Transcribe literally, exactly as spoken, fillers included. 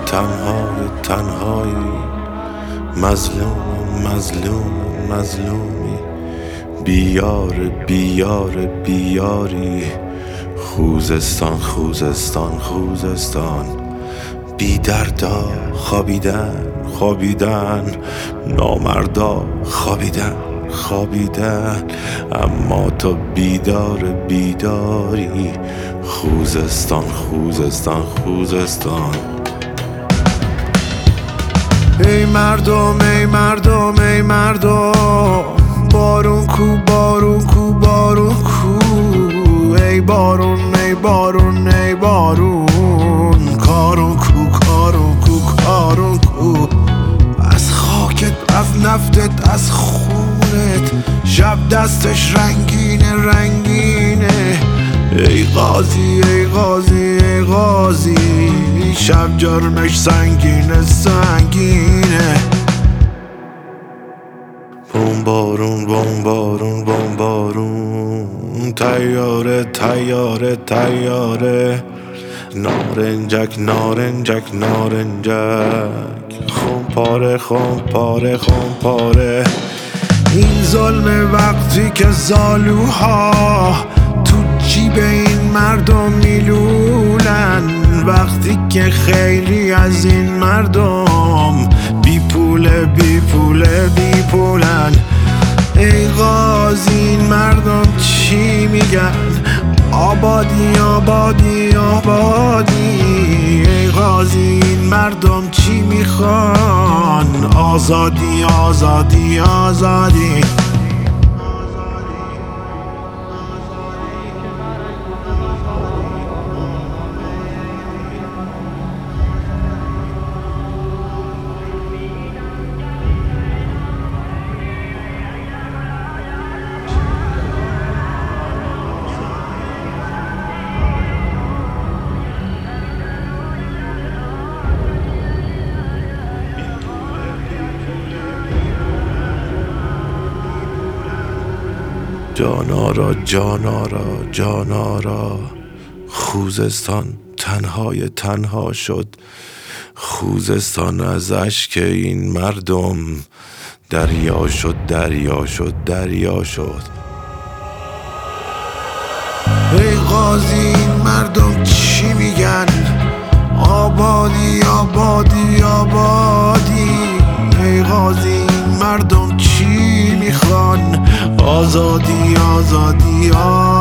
تنهای تنهایی، مظلوم مظلوم مظلومی، بیار بیار بیاری، خوزستان خوزستان خوزستان. بی دردا خوابیدن خوابیدن، نامردا خوابیدن خوابیدن، اما تو بیدار بیداری، خوزستان خوزستان خوزستان. ای مردم ای مردم ای مردم، بارون کو بارون کو بارون کو، ای بارون ای بارون ای بارون، کارون کو کارون کو کارون کو. از خاکت از نفتت از خونت، شب دستش رنگینه رنگینه، ای غازی ای غازی ای غازی، شب جرمش سنگینه سنگینه. بمبارون بمبارون بمبارون، تیاره تیاره تیاره، نارنجک نارنجک نارنجک، خون پاره خون پاره خون پاره. این ظلم وقتی که زالوها تو جیب این مردم میلولن، وقتی که خیلی از این مردم بی پوله بی پوله بی پولن. ای غازی این مردم چی میگن؟ آبادی آبادی آبادی. ای غازی این مردم چی میخوان؟ آزادی آزادی آزادی. جانارا جانارا جانارا، خوزستان تنهای تنها شد، خوزستان از اشک این مردم دریا شد دریا شد دریا شد. ای غازی این مردم چی میگن؟ آبادی آبادی آبادی. ای غازی این مردم چی میخوان؟ آزادی آزادی آزادی.